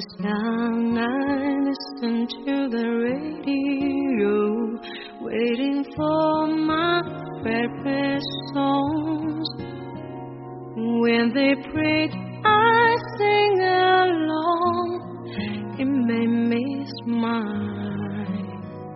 was young, I listened to the radio, waiting for my favorite songs. When they prayed, I sang along. It made me smile.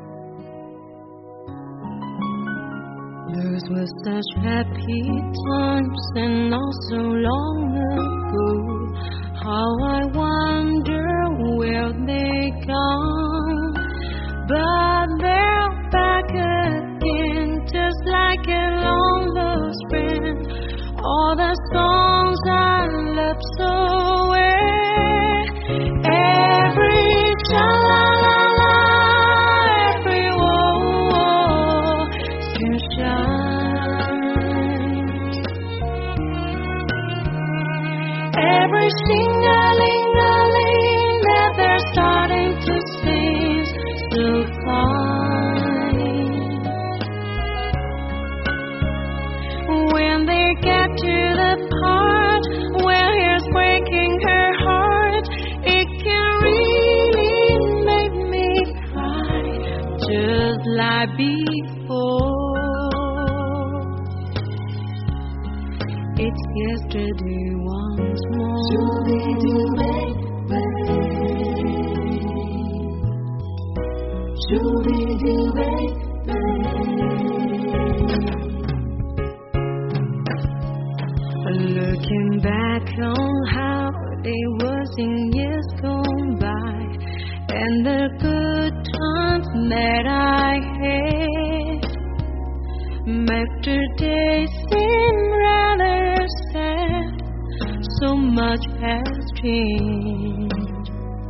Those were such happy times, and not so long ago. How I wonder where they gone, but they're back again, just like a long lost friend. All the songs I love so well, every cha-la-la-la, every whoa-whoa still shines. Every sing-a-ling-a-ling that they're starting to sing so fine. When they get to the part where he's breaking her heart, it can really make me cry, just like before. It's yesterday once more. Looking back on how it was in years gone by, and the good times that I had, make today seem rather sad. So much has changed.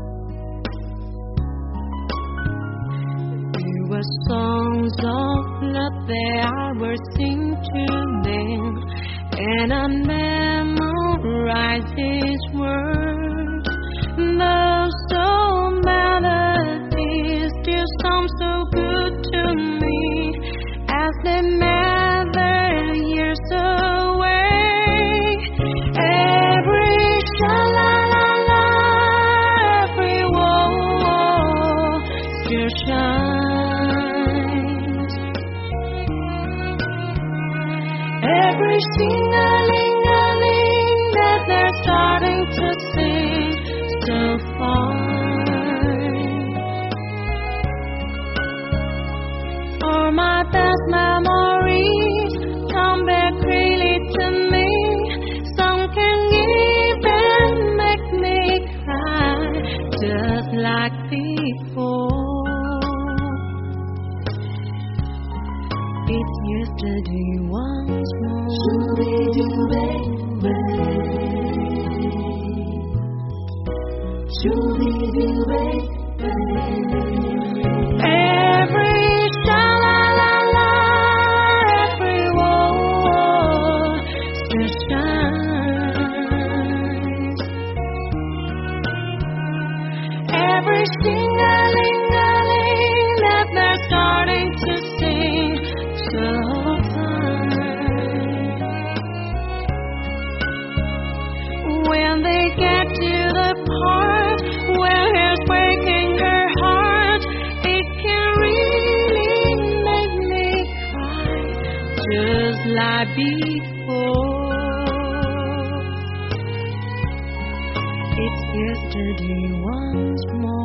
It was songs of love that I would sing to them, and I memorize these words. Those old melodies still sound so good to me as they melt the years away. Every sha-la-la-la, every whoa-whoa still shines. Every sing-a-ling-a-ling that they're starting to sing so fine. All my best memories come back really to me. Some can even make me cry, just like before. It's yesterday once more. Every sha-la-la-la, every whoa-whoa still shines. Every sing-a-ling-a-ling that they're starting to sing so fine. When they get to the part where he's breaking her heart, it can really make me cry, just like before. It's yesterday once more.